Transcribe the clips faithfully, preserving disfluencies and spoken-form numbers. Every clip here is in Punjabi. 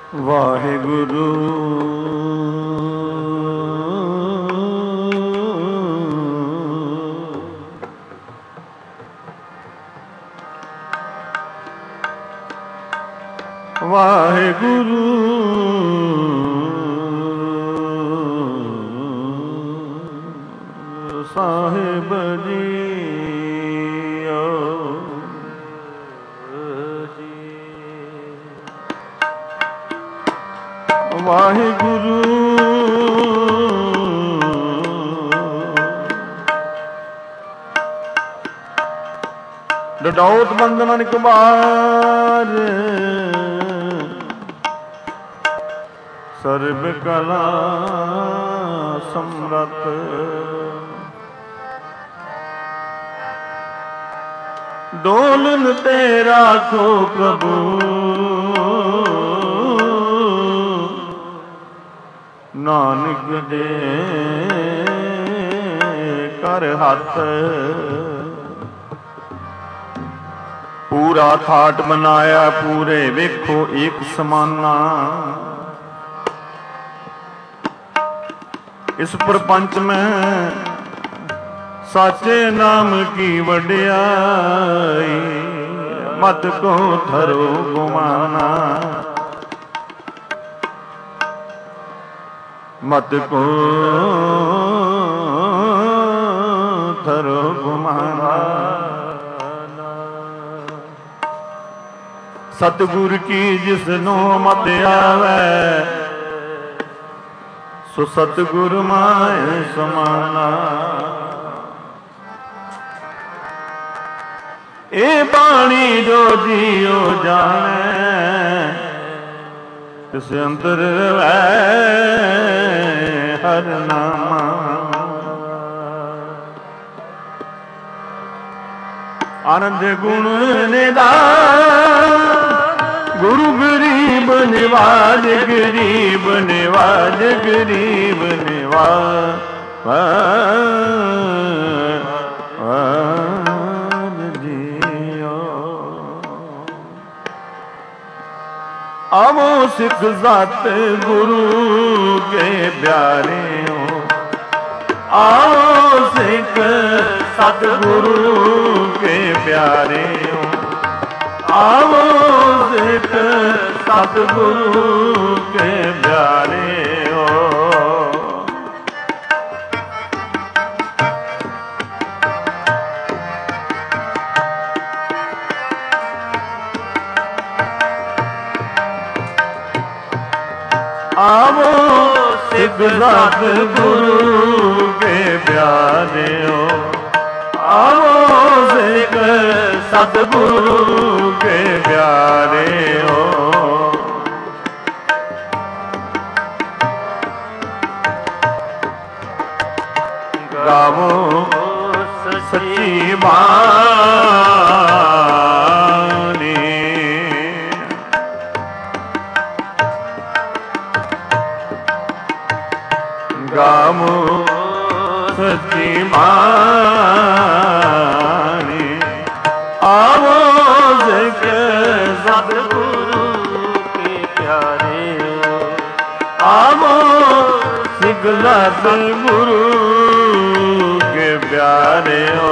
ਵਾਹਿਗੁਰੂ ਵਾਹਿਗੁਰੂ ਸਾਹਿਬ ਜੀਓ ਵਾਹਿਗੁਰੂ ਡਡੌਤ ਬੰਦਨ ਕੁਮਾਰ ਸਰਬ ਕਲਾ ਸਮਰਤ ਡੋਲਨ ਤੇ ਰਾਖੋ ਪ੍ਰਭੂ ਨਾਨਕ ਦੇ ਕਰ ਹੱਥ ਪੂਰਾ ਠਾਟ ਬਣਾਇਆ ਪੂਰੇ ਵੇਖੋ ਇੱਕ ਸਮਾਨਾ ਇਸ ਪ੍ਰਪੰਚ ਮੈਂ ਸਾਚੇ ਨਾਮ ਕੀ ਵਡਿਆਈ ਮਤ ਕੋ ਧਰੋ ਗੁਮਾਨਾ ਮਤ ਕੋ ਧਰੋ ਗੁਮਾਨਾ ਸਤਿਗੁਰ ਕੀ ਜਿਸਨੂੰ ਮਤ ਆਵੈ ਸੋ ਸਤਿਗੁਰ ਮਾਇ ਸਮਾਨਾ ਇਹ ਬਾਣੀ ਜੋ ਜੀਉ ਜਾਣੈ ਤਿਸ ਅੰਤਰ ਰਹਿ ਹਰ ਨਾਮਾ ਆਨੰਦ ਗੁਣ ਨਿਦਾਨ ਗੁਰੂ ਗਰੀਬ ਨਿਵਾਜ ਗਰੀਬ ਨਿਵਾਜ ਗਰੀਬ ਨਿਵਾਜ ਜੀਓ ਆਵੋ ਸਿੱਖ ਸਤ ਗੁਰੂ ਕੇ ਪਿਆਰੇ ਹੋ ਆਓ ਸਿੱਖ ਸਤ ਗੁਰੂ ਕੇ ਪਿਆਰੇ ਹੋ ਆਵੋ ਸਿੱਖ ਸਤਿਗੁਰੂ ਕੇ ਪਿਆਰੇ ਹੋ ਆਵੋ ਸਿੱਖ ਸਤਿਗੁਰੂ ਕੇ ਪਿਆਰੇ ਹੋ ਆਵੋ ਸਿੱਖ ਸਤਿਗੁਰੂ ਕੇ ਪਿਆਰੇ ਹੋ ਗਾਵੋ ਸੱਚੀ ਬਾਣੀ ਗਾਵੋ ਸੱਚੀ ਬਾਣੀ ਆਵੋ ਸਿੱਖ ਸਤਿਗੁਰੂ ਕੇ ਪਿਆਰੇ ਆਵੋ ਸਿੱਖ ਸਤਿਗੁਰੂ ਕੇ ਪਿਆਰੇ ਹੋ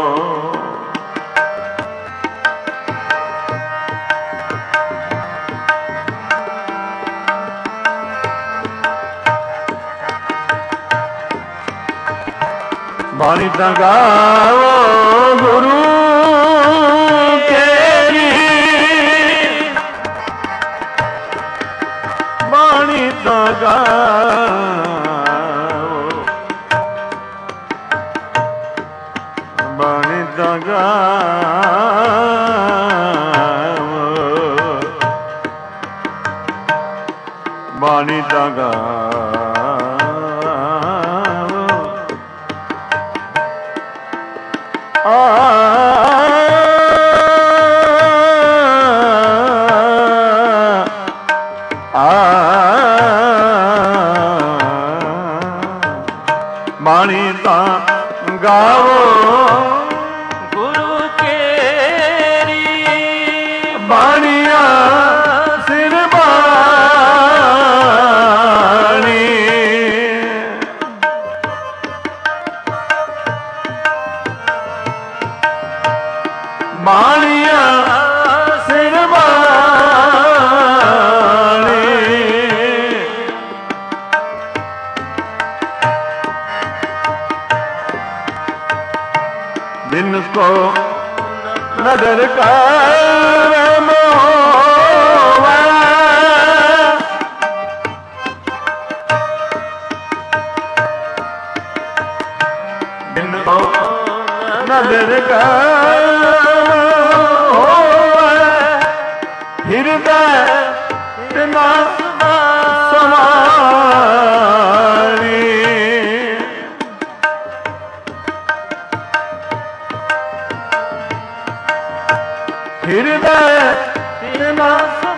ਬਾਣੀ ਤਾਂ ਗਾਵੋ ਗੁਰੂ ਗਾਵੋ ਬਾਣੀ ਤਾਂ ਗਾਵੋ ਬਾਣੀ ਤਾਂ ਗਾਵੋ ਆ ਬਾਣੀ ਤਾਂ ਗਾਵੋ ਗੁਰੂ ਕੇਰੀ ਬਾਣੀਆਂ ਸਿਰ ਬਾਣੀ ਬਾਣੀਆਂ ਸਿਰ ਬਾਣੀ ਜਿਨ ਕੋ ਨਦਰ ਕਰ ਮੋਵਾ ਜਿਨ ਕੋ ਨਦਰ ਕਰ ਹਿਰਦੈ ਤਿਨਾ ਸਮਾਣੀ ਹਿਰਦੈ ਤਿਨਾ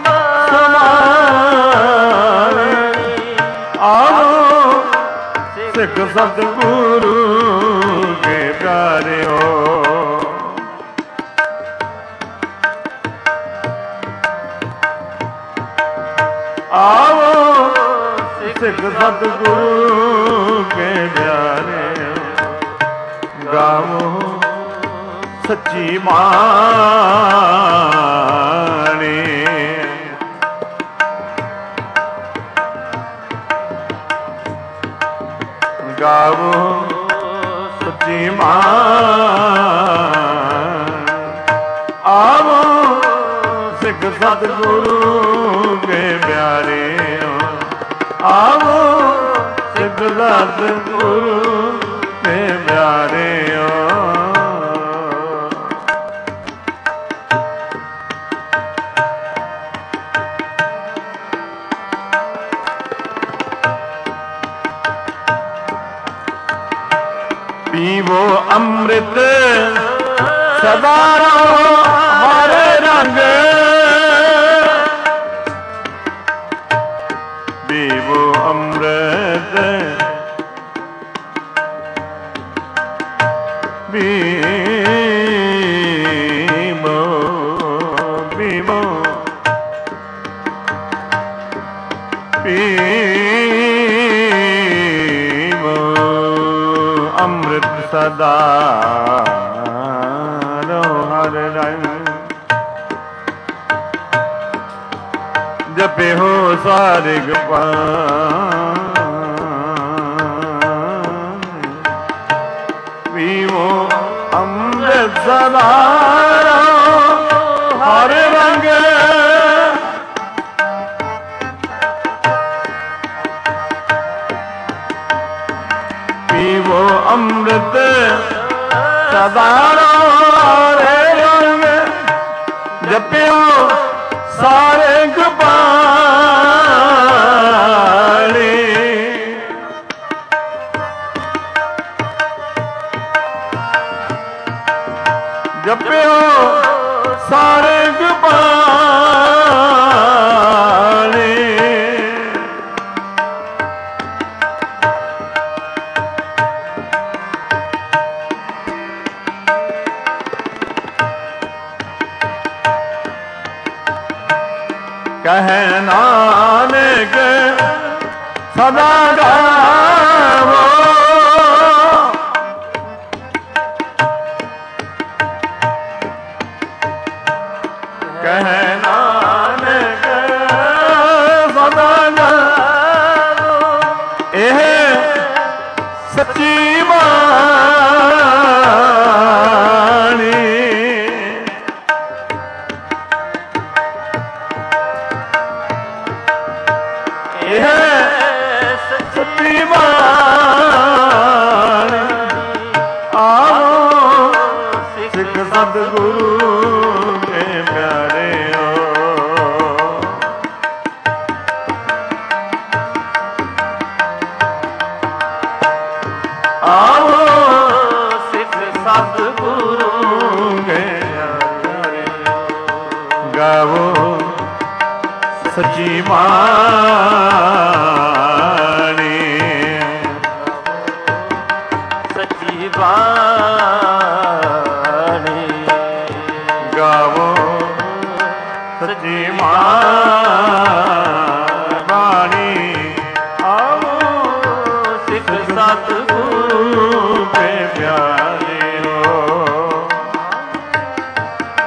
ਸਮਾਣੀ ਆਵੋ ਸਿੱਖ ਸਤਿਗੁਰੂ ਕੇ ਪਿਆਰਿਓ ਆਵੋ ਸਿੱਖ ਸਤਿਗੁਰੂ ਕੇ ਪਿਆਰੇ ਗਾਵੋ ਸੱਚੀ ਬਾਣੀ ਗਾਵੋ ਸੱਚੀ ਬਾਣੀ ਆਵੋ ਸਿੱਖ ਸਤਿਗੁਰੂ ਕੇ ਪਿਆਰੇ ਆਵੋ ਸਿੱਖ ਸਤਿਗੁਰੂ ਕੇ ਪਿਆਰੇ ਪੀਵੋ ਅੰਮ੍ਰਿਤ ਸਦਾ ਰਹੋ ਹਰ ਰੰਗ ਪੀਵੋ ਅੰਮ੍ਰਿਤ ਪੀਵੋ ਪੀਵੋ ਪੀਵੋ ਅੰਮ੍ਰਿਤ ਸਦਾ ਰਹੋ ਹਰ ਰੰਗ ਜਪੇ ਹੋ ਸਾਰੇ ਗਪਾ ਪੀਵੋ ਅੰਮ੍ਰਿਤ ਸਦਾ ਰਹੋ ਹਰ ਰੰਗ ਪੀਵੋ ਅੰਮ੍ਰਿਤ ਸਦਾ ਰਹੋ ਹਰ ਰੰਗ ਜਪਿਓ ਸਾਰੇ ਗੋਪਾਲੇ ਜਪਿਓ ਸਾਰੇ ਗੋਪਾਲੇ ਕਹੈ ਨਾਨਕ ਸਦਾ ਗਾਵੋ ਕਹੈ ਨਾਨਕ ਸਦਾ ਗਾਵੋ ਇਹ ਸੱਚੀ ਬਾਣੀ ਇਹ ਸੱਚੀ ਬਾਣੀ ਆਵੋ ਸਿੱਖ ਸਤਿਗੁਰੂ ਕੇ ਪਿਆਰਿਓ ਆਵੋ ਸਿੱਖ ਸਤਿਗੁਰੂ ਕੇ ਪਿਆਰਿਓ ਗਾਵੋ ਸੱਚੀ ਬਾਣੀ ਸੱਚੀ ਬਾਣੀ ਗਾਵੋ ਸੱਚੀ ਬਾਣੀ ਆਵੋ ਸਿੱਖ ਸਤਿਗੁਰੂ ਕੇ ਪਿਆਰਿਓ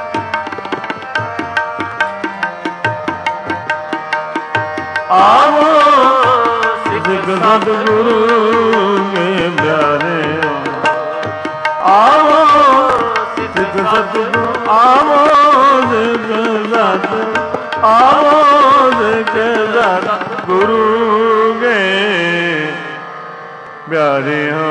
आमोद सत आमोद सत गुरु गे प्यारे हो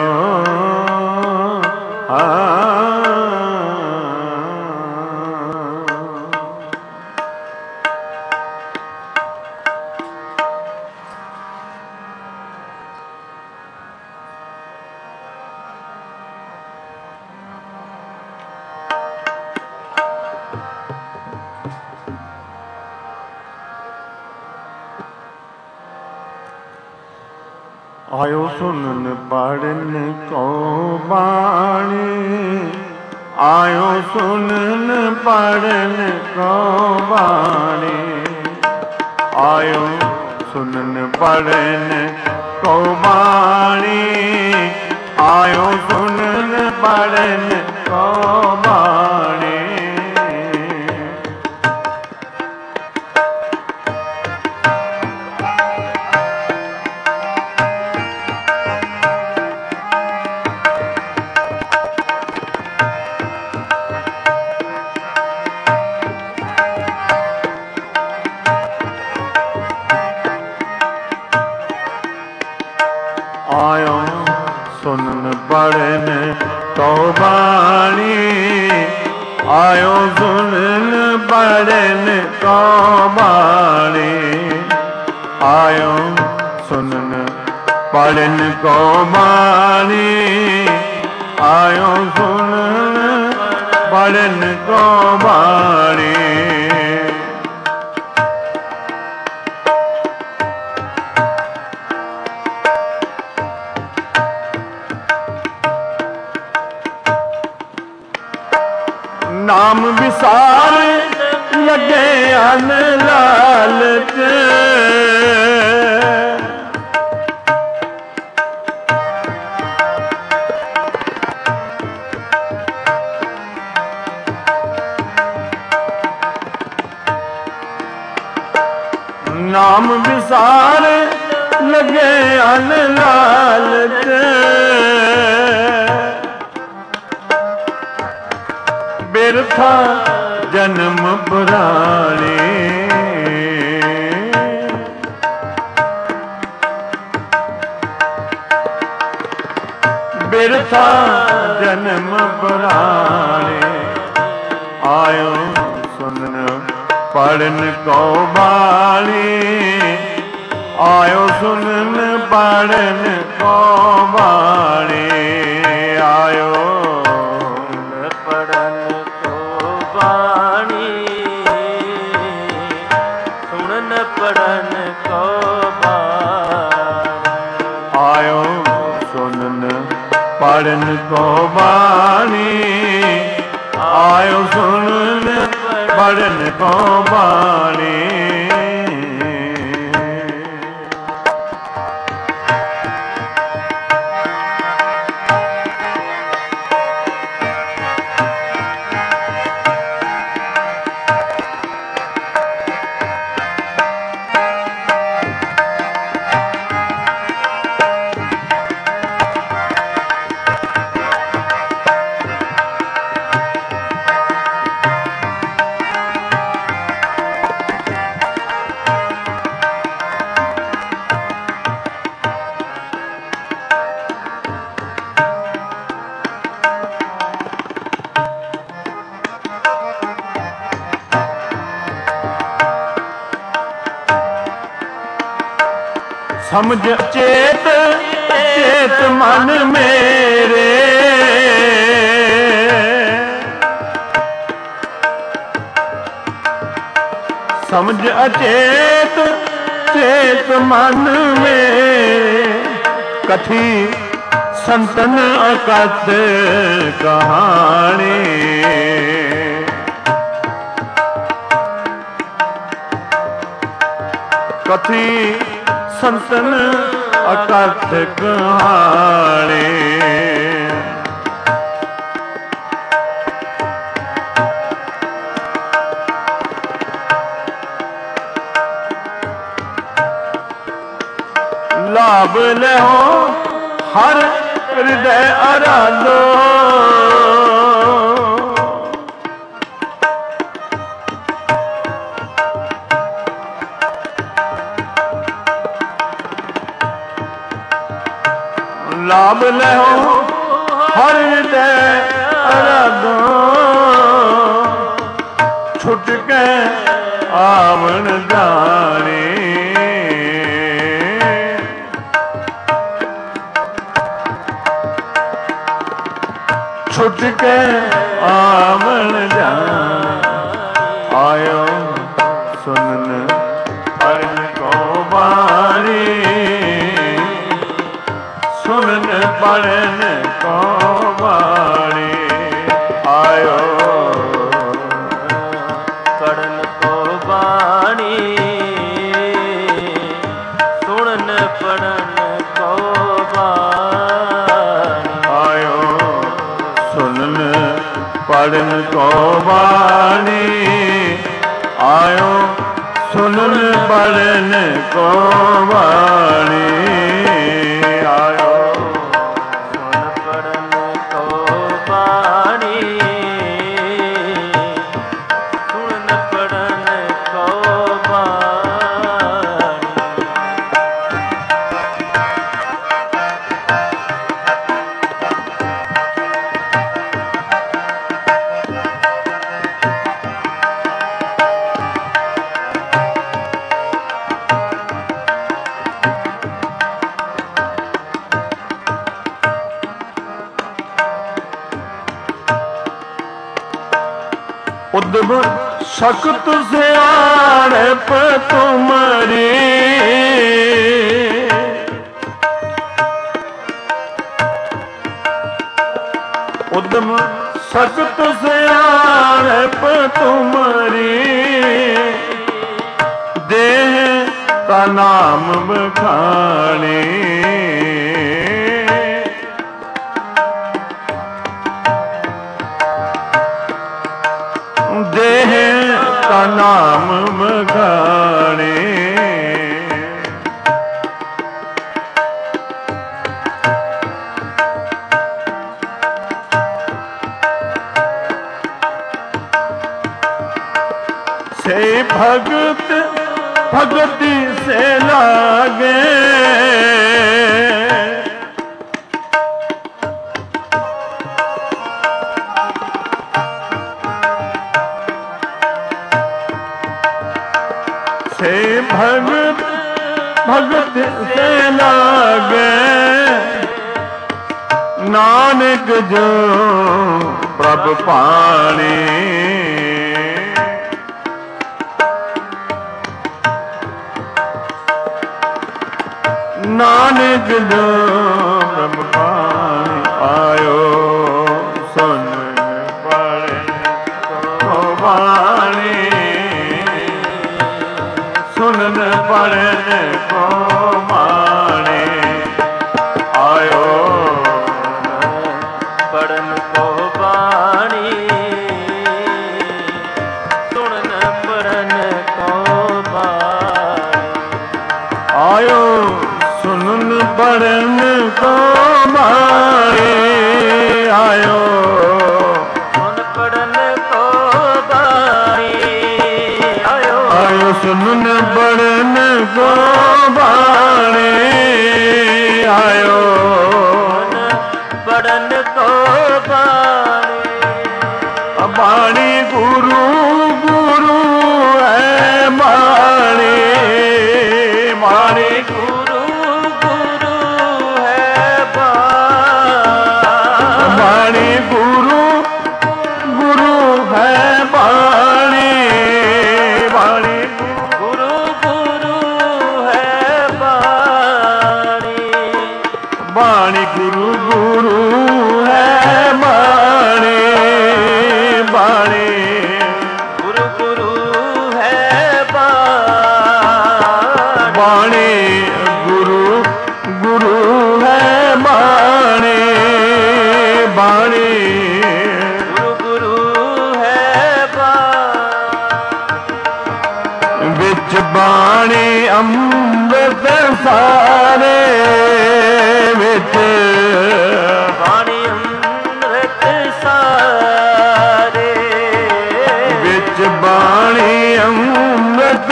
आयो सुनन पढ़न को बाणी आयो सुनन पढ़न को बाणी आयो सुनन पढ़न को बाणी आयो सुनन पढ़न को बाणी आयो सुनन पढ़न तो बाणी आयो सुनन पढ़न तो बाणी आयो सुनन पढ़न को बाणी आयो सुनन पढ़न को बाणी नाम विसार लगे अन लालच नाम विसार लगे अन लालच बिरथा जन्म पुराणे बिरथा जन्म पुराणे आयो सुनन पढ़न को बाणी आयो सुनन पढ़न को बाणी आयो पढ़न को आयो सुनन पढ़न को बाणी आयो सुनन पढ़न को बाणी समझ चेत चेत मन मेरे समझ अचेत चेत मन में कथी संतन अकथ कहानी कथी संतन अकथ कहानी लाभ लहो हर हृदय आराधो ਲਾਭ ਲਹੋ ਹਰ ਹਿਰਦੈ ਅਰਾਧੋ ਛੁਟ ਕੇ ਆਵਣ ਜਾਣੇ ਛੁਟ ਕੇ ਆਵਣ ਜਾਣੇ ਆਇਓ ਸੁਨਨ ਪੜਨ ਕੋ ਬਾਣੀ ਸੁਨਨ ਪੜਨ ਕੋ ਬਾਣੀ ਆਇਓ ਪੜਨ ਕੋ ਬਾਣੀ ਸੁਣਨ ਪੜਨ ਕੋ ਬਾਣੀ ਆਇਓ ਸੁਨਨ ਪੜਨ ਕੋ ਬਾਣੀ ਆਇਓ ਸੁਨਨ ਪੜਨ ਕੋ ਬਾਣੀ ਆਇਓ ਸੁਣ ਪੜਨ ਕੋ ਬਾਣੀ ਸੁਣਨ ਪੜਨ ਕੋ ਬਾਣੀ ਉਦਮ ਸਖਤ ਸਿਆਣਪ ਤੁਮਰੀ ਉਦਮ ਸਖਤ ਸਿਆਣਪ ਤੁਮਰੀ ਦੇਹ ਤਾ ਨਾਮ ਬਖਾਣੇ ਦੇਹ ਕਾ ਨਾਮ ਬਖਾਣੇ ਸੇ ਭਗਤ ਭਗਤੀ ਸੇ ਲਾਗੇ ਸੇ ਭਗਤ ਭਗਤ ਸੇ ਲਾਗੇ ਨਾਨਕ ਜੋ ਪ੍ਰਭ ਪਾਣੀ ਨਾਨਕ ਜੋ ਪ੍ਰਭ ਪਾਣੀ ਆਇਓ ਸੁਨ ਪੜਨ ਕੋ ਬਾਣੀ ਸੁਨਨ ਪੜਨ ਕੋ ਬਾਣੀ ਆਇਓ ਪੜਨ ਕੋ ਬਾਣੀ ਸੁਣਨ ਪੜਨ ਕੋ ਬਾਣੀ ਆਇਓ ਸੁਨਨ ਪੜਨ ਕੋ ਬਾਣੀ ਆਇਓ ਸੁਣ ਪੜਨ ਕੋ ਬਾਣੀ ਆਇਓ ਆਇਓ ਸੁਨਨ ਪੜਨ ਕੋ ਬਾਣੀ ਆਇਓ ਪੜਨ ਕੋ ਬਾਣੀ ਬਾਣੀ ਗੁਰੂ ਗੁਰੂ ਹੈ ਬਾਣੀ ਬਾਣੀ ਗੁਰੂ ਗੁਰੂ ਹੈ ਬਾਣੀ ਬਾਣੀ ਗੁਰੂ ਗੁਰੂ ਹੈ ਬਾਣੀ ਬਾਣੀ ਗੁਰੂ ਗੁਰੂ ਹੈ ਬਾਣੀ ਬਾਣੀ ਗੁਰੂ ਗੁਰੂ ਹੈ ਬਾਣੀ ਬਾਣੀ ਗੁਰੂ ਗੁਰੂ ਹੈ ਬਾਣੀ ਬਾਣੀ ਗੁਰੂ ਗੁਰੂ ਹੈ ਬਾਣੀ ਬਾਣੀ ਗੁਰੂ ਗੁਰੂ ਹੈ ਬਾਣੀ ਵਿੱਚ ਬਾਣੀ ਅੰਮ੍ਰਿਤ ਸਾਰੇ ਵਿੱਚ ਬਾਣੀ ਅੰਮ੍ਰਿਤ ਸਾਰੇ ਵਿੱਚ ਬਾਣੀ ਅੰਮ੍ਰਿਤ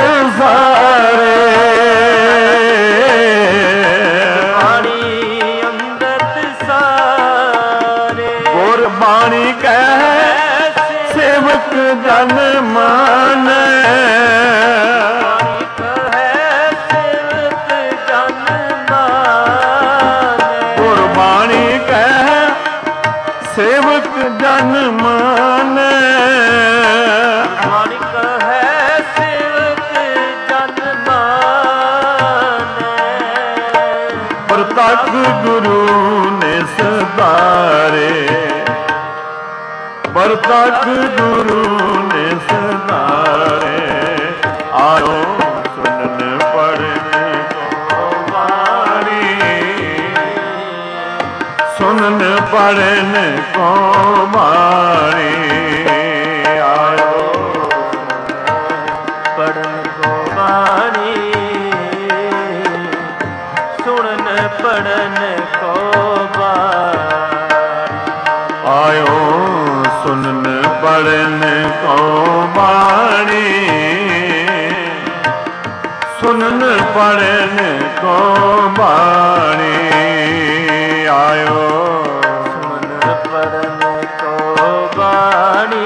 ਸਾਰੇ ਬਾਣੀ ਅੰਮ੍ਰਿਤ ਬਾਣੀ ਕਹਿ ਸੇਵਕ ਜਨ ਮਾਨੈ। ਬਾਣੀ ਕਹੈ ਸੇਵਕ ਜਨ ਮਾਨੈ। ਗੁਰਬਾਣੀ ਕਹਿ ਸੇਵਕ ਜਨ ਮਾਨੈ। ਬਾਣੀ ਕਹੈ ਸੇਵਕ ਜਨ ਮਾਨੈ। ਪ੍ਰਤੱਖ ਗੁਰੂ ਨੇ ਸਦਾਰੇ, ਪ੍ਰਤੱਖ ਗੁਰੂ ਨੇ ਸਦਾਰੇ। ਆਇਓ ਸੁਨਨ ਪੜ੍ਹਨ ਕੋ ਬਾਣੀ, ਸੁਨਨ ਪੜ੍ਹਨ ਕੋ ਬਾਣੀ। ਆਇਓ ਪੜਨ ਕੋ ਬਾਣੀ, ਸੁਣਨ ਪੜਨ ਕੋ ਬਾਣੀ। ਆਇਓ ਸੁਨਨ ਪੜ੍ਹਨ ਕੋ ਬਾਣੀ, ਸੁਨਨ ਪੜ੍ਹਨ ਕੋ ਬਾਣੀ। ਆਇਓ ਸੁਣਨ ਪੜਨ ਕੋ ਬਾਣੀ,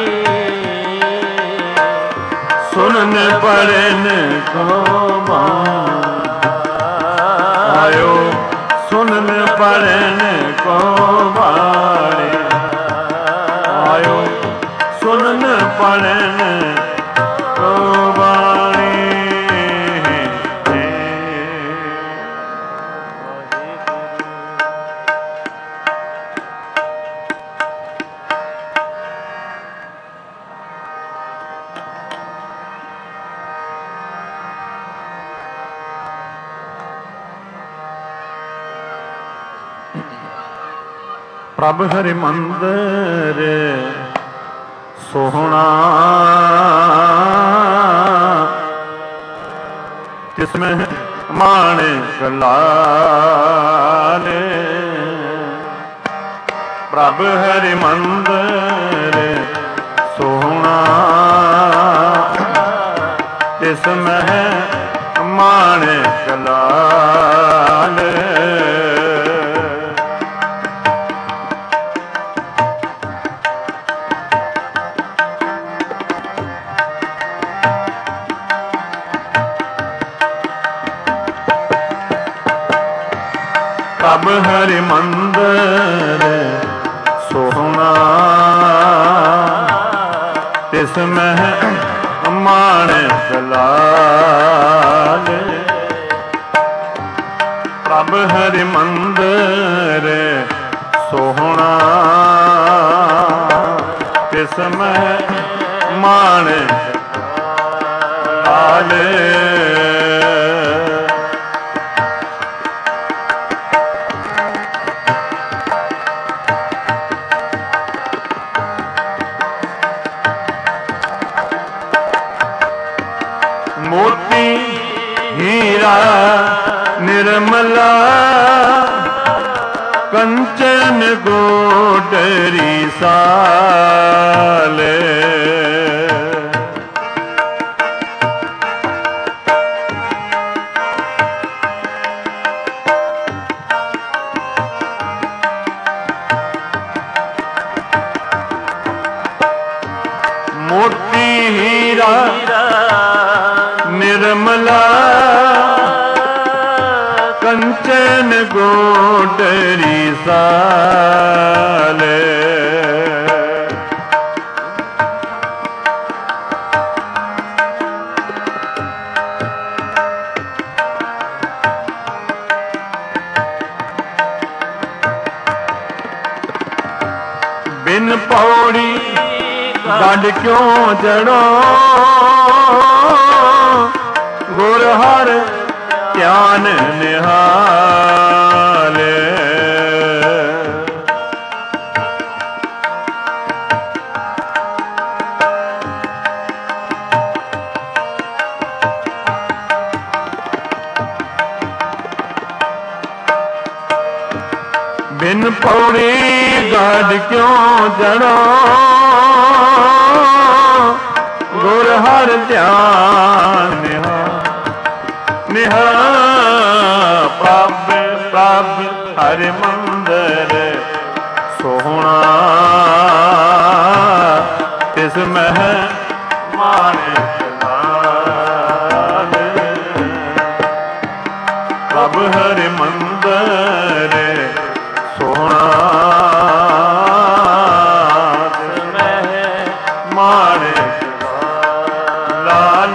ਸੁਨਨ ਪੜ੍ਹਨ ਕੋ ਬਾਣੀ। ਆਇਓ ਸੁਨਨ ਪੜ੍ਹਨ ਕੋ ਬਾਣੀ। ਆਇਓ ਸੁਨਨ ਪੜ੍ਹਨ ਕੋ ਬਾਣੀ। ਪ੍ਰਭ ਹਰਿ ਮੰਦਰ ਸੋਹਣਾ, ਤਿਸਮਹਿ ਮਾਣਿਕ ਲਾਲ। ਪ੍ਰਭ ਹਰਿ ਮੰਦਰ ਸੋਹਣਾ, ਤਿਸਮਹਿ ਮਾਣਿਕ ਲਾਲ। ਪ੍ਰਭ ਹਰਿ ਮੰਦਰ ਸੋਹਣਾ, ਤਿਸਮਹਿ ਮਾਣਿਕ ਲਾਲ। ਪ੍ਰਭ ਹਰਿ ਮੰਦਰ ਸੋਹਣਾ, ਤਿਸਮਹਿ ਮਾਣਿਕ ਲਾਲ। ਮੋਤੀ ਹੀਰਾ ਨਿਰਮਲਾ, ਕੰਚਨ ਗੋਡਰੀ ਸਾਲ। ਮੋਤੀ ਹੀਰਾ ਨਿਰਮਲਾ, ਕੰਚਨ ਗੋਡਰੀ ਸਾਲ। ਬਿਨ ਪੌੜੀ ਗੱਡ ਕਿਉਂ ਜੜੋ, ਗੁਰ ਹਰ ਧਿਆਨ ਨਿਹਾਲ। ਬਿਨ ਪੌੜੀ ਗੱਡ ਕਿਉਂ ਜੜੋ, ਗੁਰ ਹਰ ਧਿਆਨ ਨਿਹਾਲ। ਨਿਹਾਲ ਪ੍ਰਭ ਪ੍ਰਭ ਹਰਿ ਮੰਦਰ ਸੋਹਣਾ, ਮਹਿ ਮਾਣਿਕ ਲਾਲ। ਪ੍ਰਭ ਹਰਿ ਮੰਦਰ ਸੋਹਣਾ ਮਹਿ ਮਾਣਿਕ ਲਾਲ।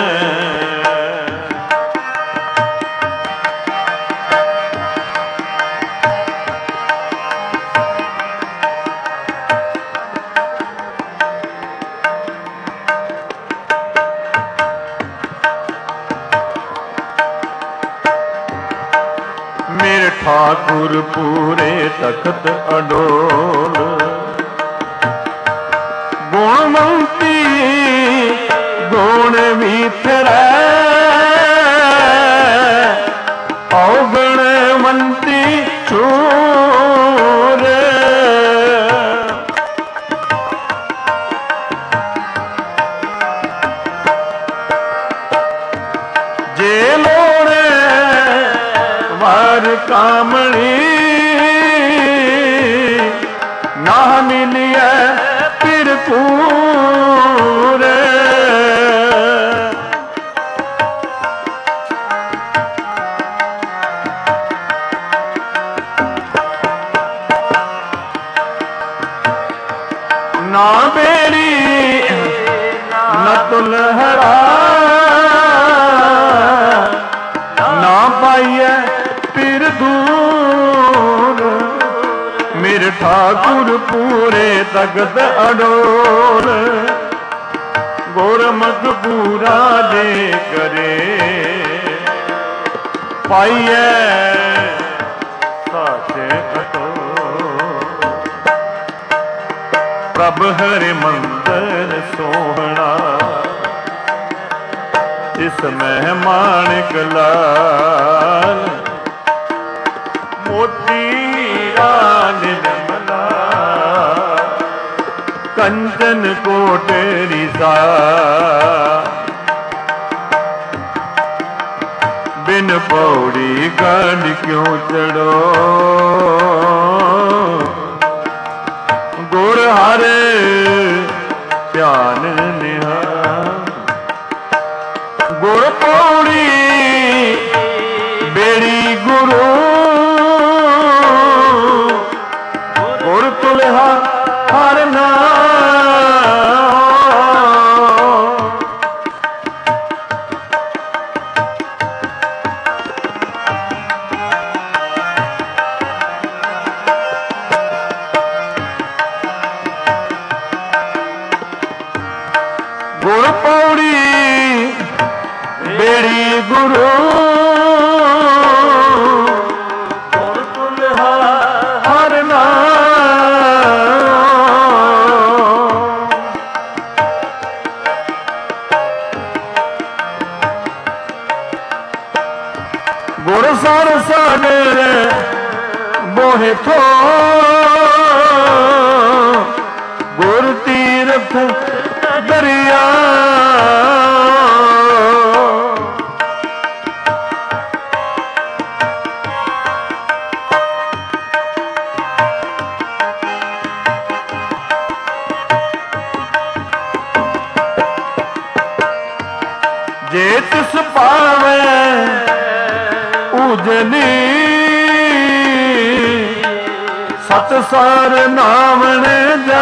ਮੇਰੇ ਠਾਕੁਰ ਪੂਰੇ ਤਖਤ ਅਡੋਲ, ਗੁਣਵੰਤੀ ਗੁਣ ਵਿਥਰੈ, ਔਗਣਵੰਤੀ ਚੂਰ। ਜੇ ਲੋੜੇ ਵਰ ਕਾਮਣੀ, ਨਾ ਮਿਲਿਐ ਫਿਰ ਪੂਰ। ਨਾ ਬੇੜੀ ਨਾ ਤੁਲਹਰਾ, ਨਾ ਪਾਈਐ ਫਿਰ ਦੂਰ। ਮੇਰੇ ਠਾਕੁਰ ਪੂਰੇ ਤਖਤ ਅਡੋਲ, ਗੁਰਮੁਖ ਪੂਰਾ ਜੇ ਕਰੇ, ਪਾਈਐ ਸਾਚੇ ਅਟੋਲ। ਪ੍ਰਭ ਹਰਿ ਮੰਦਰ ਸੋਹਣਾ, ਇਸ ਮਹਿ ਮਾਣਿਕ ਲਾਲ। ਮੋਤੀ ਰਾਨ ਨਿਰਮਲਾ, ਕੰਚਨ ਕੋਟ ਰਿਜ਼ਾ। ਬਿਨ ਪੌੜੀ ਗੜ ਕਿਉ ਚੜੋ, ਗੁਰ ਹਰਿ ਧਿਆਨ ਨਿਹਾਲ। ਗੁਰ ਪੌੜੀ ਬੇੜੀ ਗੁਰੂ, ਗੁਰ ਤੁਲਹਾ ਹਰ ਨਾਮ। ਗੁਰ ਪੌੜੀ ਬੇੜੀ ਗੁਰੂ, ਗੁਰ ਤੁਲਹਾ ਹਰ ਨਾਮ। ਗੁਰ ਸਰ ਸਾਗਰ ਬੋਹਿ ਥੋ, ਗੁਰ ਤੀਰਥ ਦਰਿਆ। ਜੇ ਤਿਸ ਪਾਵੇ ਉਜਲੀ, ਸਤ ਸਰ ਨਾਵਣ ਜਾ।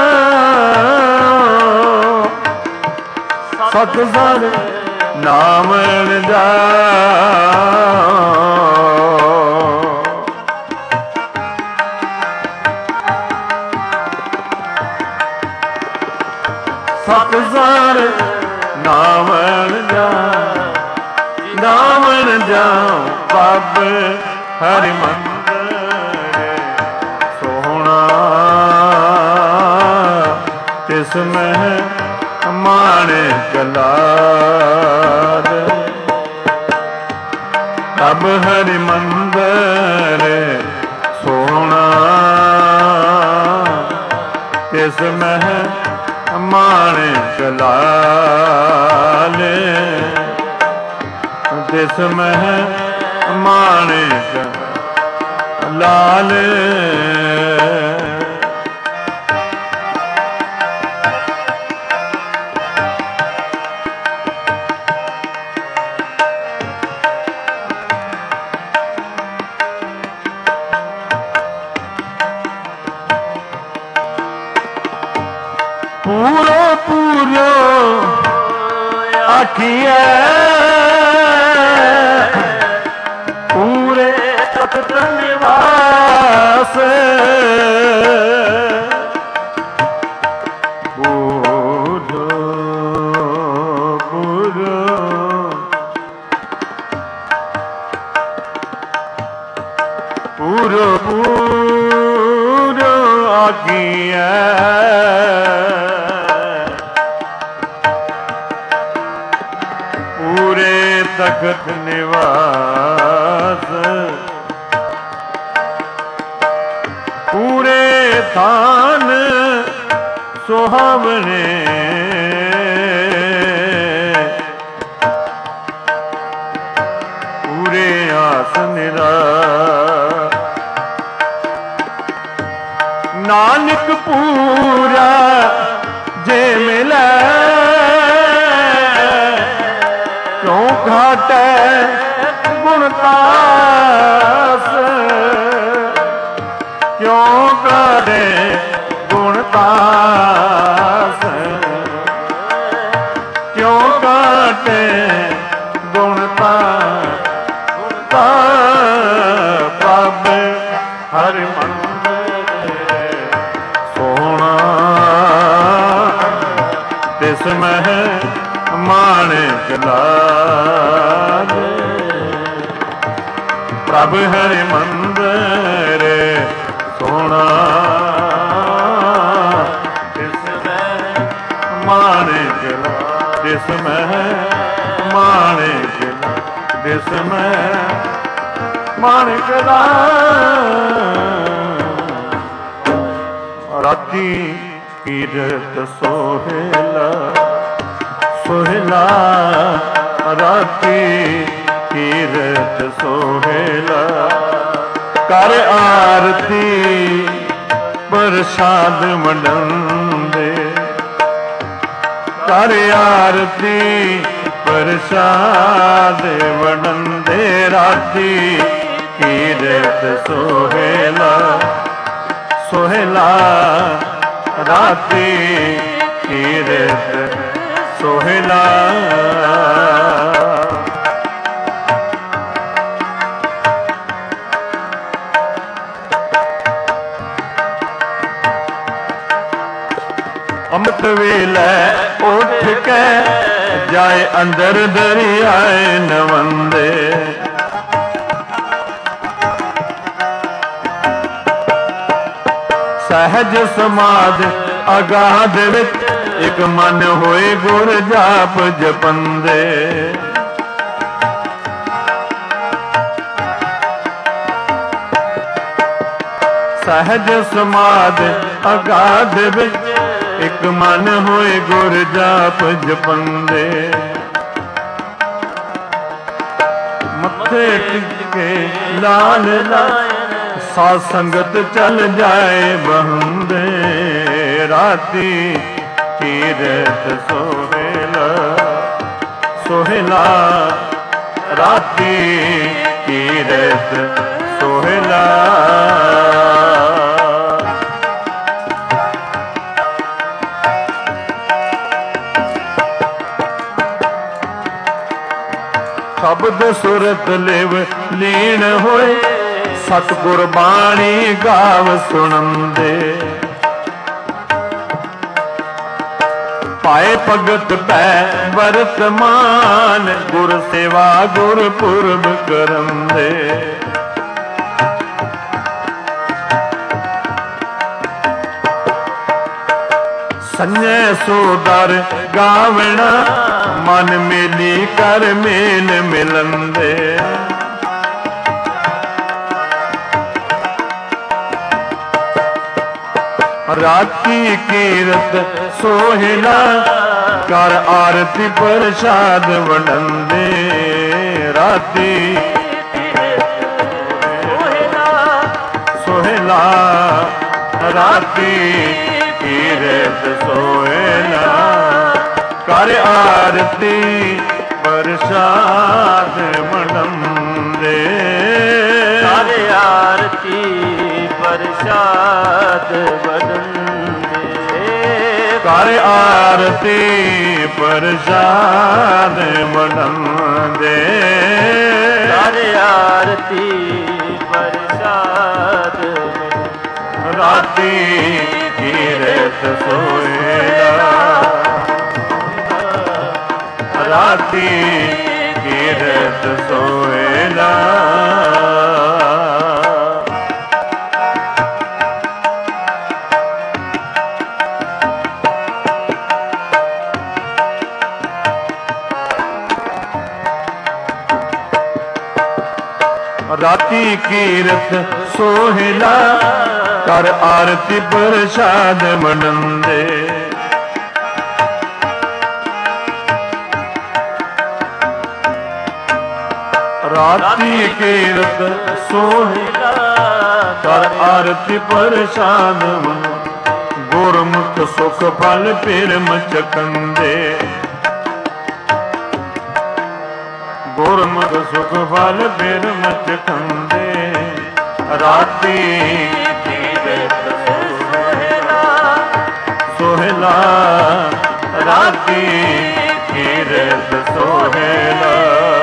ਸਤ ਸਰ ਨਾਵਣ ਜਾ। ਸਤ ਸਰ ਨਾਵਣ ਜਾ, ਨਾਵਣ ਜਾਉ ਪ੍ਰਭ ਹਰਿ ਮੰਦਰ ਸੋਹਣਾ। ਤਿਸ ਮਹਿ ਮਾਣਿਕ ਲਾਲ। ਪ੍ਰਭ ਹਰਿ ਮੰਦਰ ਸੋਹਣਾ, ਤਿਸ ਮਹਿ ਮਾਣਿਕ ਲਾਲ। ਤਿਸ ਮਹਿ ਮਾਣਿਕ ਲਾਲ। पूरो पूरो आखिए पूरे तख्त निवास पूरो पूरो पूरो पूरो आखिए तख्त निवास पूरे थान सुहावने पूरे आस निरास नानक पूरा जे मिले क्यों घाटे गुणतास क्यों घाटे गुणतास क्यों घाटे गुणतास प्रभ हर मंदिर सोना तिसमें माणिक लाल प्रभ हरि मंदिर सोना तिसमें माणिक लाल तिसमें माणिक लाल तिसमें माणिक लाल राती कीरत सोहेला सोहेला राती कीरत सोहेला कर आरती प्रसाद वंडे कर आरती प्रसाद वंडे राती कीरत सोहेला सोहेला राती कीरत सोहेला अमृत वेले उठ के जाए अंदर दरियाए नवंदे सहज समाध अगाध विच एक मन होए गुर जाप जपंदे सहज समाध अगाध विच एक मन होए गुर जाप जपंदे मत्थे टिके लाल लाल साध संगत चल जाए बहंदे राती कीरत सोहेला सोहेला राती कीरत सोहेला शब्द सुरत लिव लीन होए सतगुर बाणी गाव सुनंदे पाए भगत पै वर्तमान गुर सेवा गुर पुरब करंदे संजय सोदर गावना मन मेली कर मेल मिलंदे राती कीरत सोहेला कर आरती प्रसाद वंडे राती सोहेला सोहेला राती कीरत सोहेला कर आरती प्रसाद वंडे कर आरती प्रसाद वंडे ਕਰ ਆਰਤੀ ਪ੍ਰਸਾਦ ਬਣਾਉਂਦੇ ਕਰ ਆਰਤੀ ਪ੍ਰਸਾਦ ਰਾਤੀ ਕੀਰਤ ਸੋਇਲਾ ਰਾਤੀ ਕੀਰਤ ਸੋਇਲਾ ਰਾਤੀ ਕੀਰਤ ਸੋਹਿਲਾ ਕਰ ਆਰਤੀ ਪ੍ਰਸਾਦ ਮਨੰਦੇ ਰਾਤੀ ਕੀਰਤ ਸੋਹਿਲਾ ਕਰ ਆਰਤੀ ਪ੍ਰਸਾਦ ਮਨ ਗੁਰਮੁਖ ਸੁਖ ਫਲ ਫਿਰ ਮਚਕੰਦੇ ਗੁਰਮੁਖ ਸੁਖ ਫਲ ਫਿਰ ਮਚਕੰਦੇ ਰਾਤੀ ਕੀਰਤ ਸੋਹਿਲਾ ਸੋਹਿਲਾ ਰਾਤੀ ਕੀਰਤ ਸੋਹਿਲਾ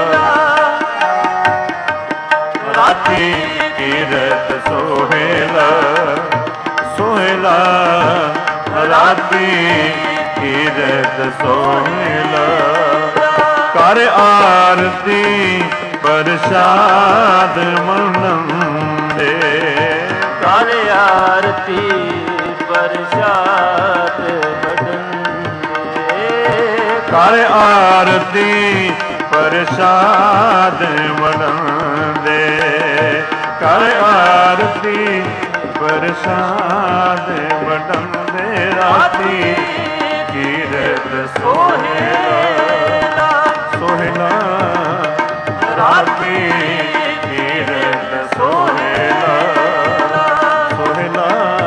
ਰਾਤੀ ਕੀਰਤ ਸੋਹਿਲਾ ਸੋਹਿਲਾ ਰਾਤੀ ਕੀਰਤ ਸੋਹਿਲਾ ਕਰ ਆਰਤੀ ਪ੍ਰਸਾਦ ਮਨੰਦੇ ਕਰ ਆਰਤੀ ਪ੍ਰਸਾਦ ਮਨੰਦੇ ਕਰ ਆਰਤੀ ਪ੍ਰਸਾਦ ਮਨੰਦੇ ਕਰ ਆਰਤੀ ਪ੍ਰਸਾਦ ਮਨੰਦੇ ਰਾਤੀ ਕੀਰਤ ਸੋਹਿਲਾ ਸੋਹਿਲਾ ਰਾਤੀ ਕੀਰਤ ਸੋਹਿਲਾ ਸੋਹਿਲਾ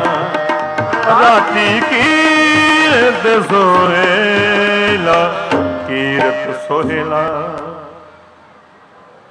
ਰਾਤੀ ਕੀਰਤ ਸੋਹਿਲਾ ਕੀਰਤ ਸੋਹਿਲਾ